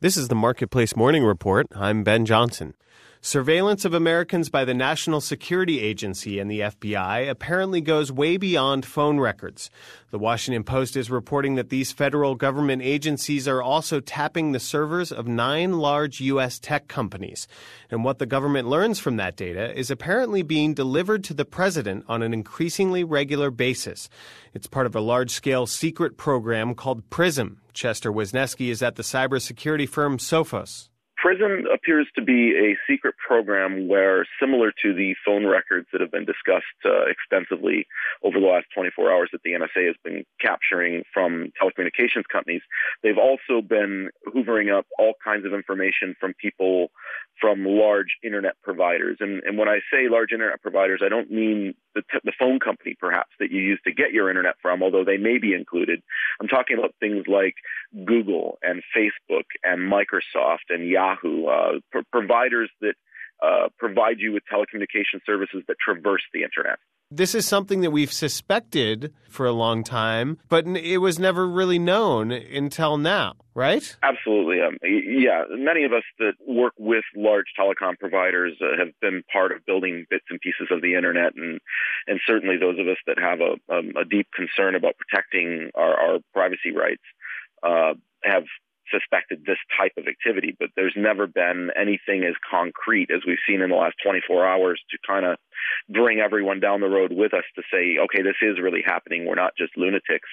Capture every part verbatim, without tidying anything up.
This is the Marketplace Morning Report. I'm Ben Johnson. Surveillance of Americans by the National Security Agency and the F B I apparently goes way beyond phone records. The Washington Post is reporting that these federal government agencies are also tapping the servers of nine large U S tech companies. And what the government learns from that data is apparently being delivered to the president on an increasingly regular basis. It's part of a large-scale secret program called PRISM. Chester Wisniewski is at the cybersecurity firm Sophos. PRISM appears to be a secret program where, similar to the phone records that have been discussed uh, extensively over the last twenty-four hours that the N S A has been capturing from telecommunications companies, they've also been hoovering up all kinds of information from people from large internet providers. And, and when I say large internet providers, I don't mean the, t- the phone company, perhaps, that you use to get your internet from, although they may be included. I'm talking about things like Google and Facebook and Microsoft and Yahoo, uh, pro- providers that uh, provide you with telecommunication services that traverse the internet. This is something that we've suspected for a long time, but it was never really known until now, right? Absolutely. Um, yeah, many of us that work with large telecom providers uh, have been part of building bits and pieces of the internet, and and certainly those of us that have a, um, a deep concern about protecting our, our privacy rights uh, have suspected this type of activity, but there's never been anything as concrete as we've seen in the last twenty-four hours to kind of bring everyone down the road with us to say, okay, this is really happening. We're not just lunatics.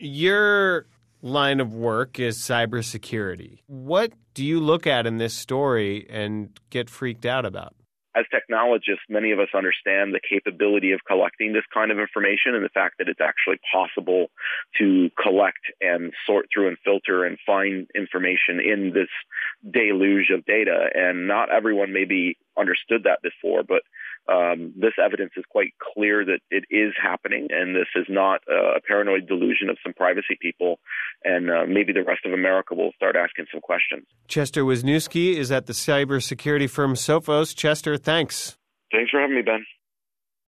Your line of work is cybersecurity. What do you look at in this story and get freaked out about? As technologists, many of us understand the capability of collecting this kind of information and the fact that it's actually possible to collect and sort through and filter and find information in this deluge of data. And not everyone maybe understood that before, but um, this evidence is quite clear that it is happening, and this is not uh, a paranoid delusion of some privacy people, and uh, maybe the rest of America will start asking some questions. Chester Wisniewski is at the cybersecurity firm Sophos. Chester, thanks. Thanks for having me, Ben.